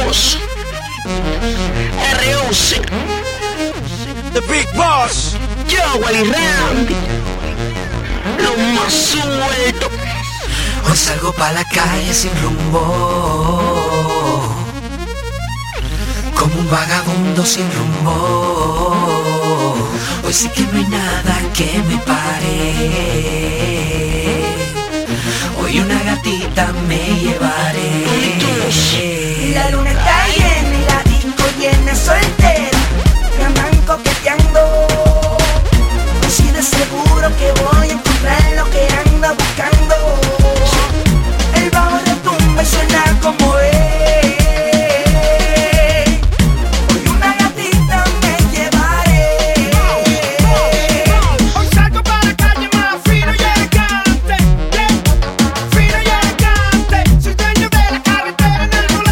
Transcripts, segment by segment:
Boss, R11, The Big Boss, yo, Wally Randy, lo más suelto. Hoy salgo pa' la calle sin rumbo, como un vagabundo sin rumbo. Hoy sí que no hay nada que me pare. Hoy una gatita me llevaré. La luna está llena y la disco llena soltera. Me andan coqueteando. Así de seguro que voy a encontrar lo que ando buscando. El bajo retumba y suena como es. Hoy una gatita me llevaré. Hoy salgo para la calle más fino y elegante, fino y elegante. Soy dueño de la carretera en el volante.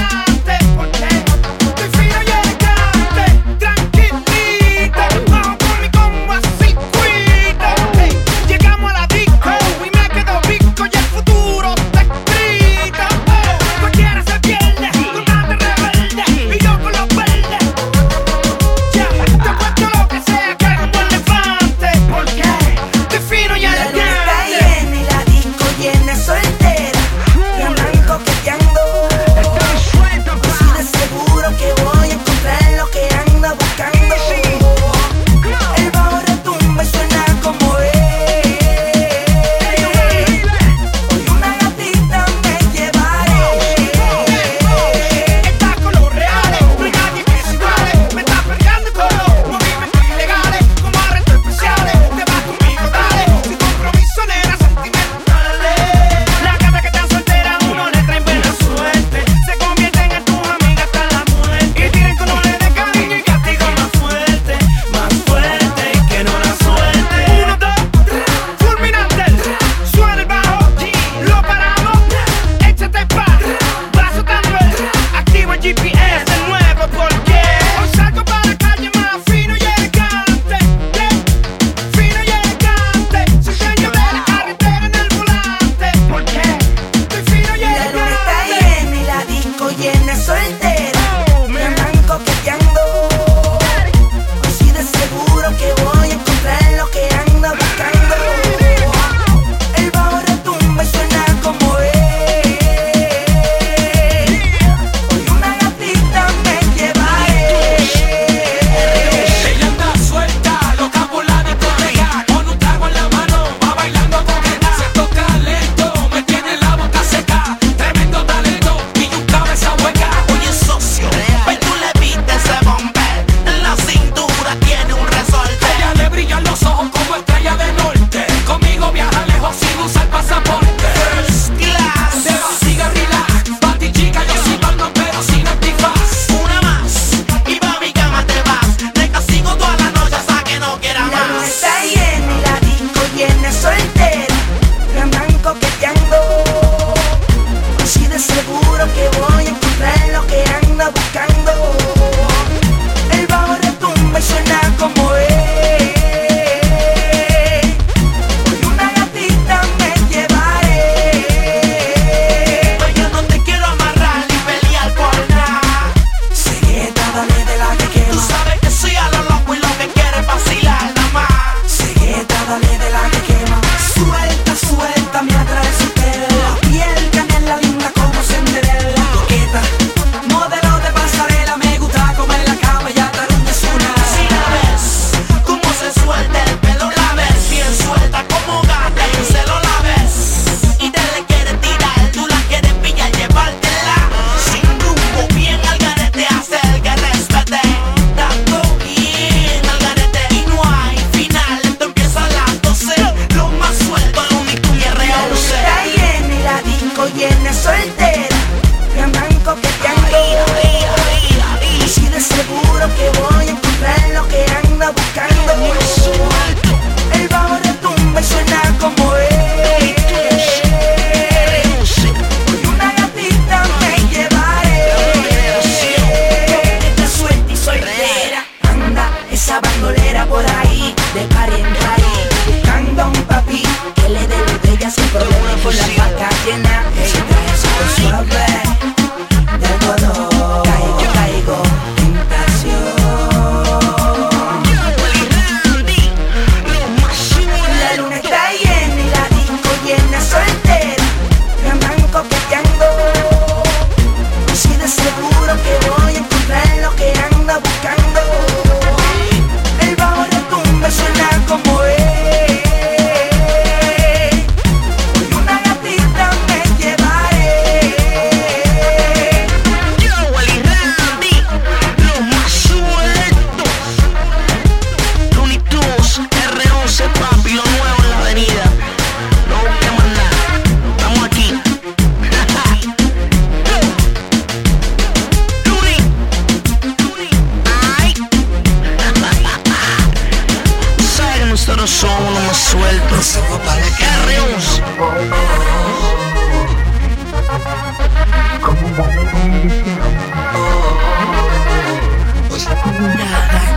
Nada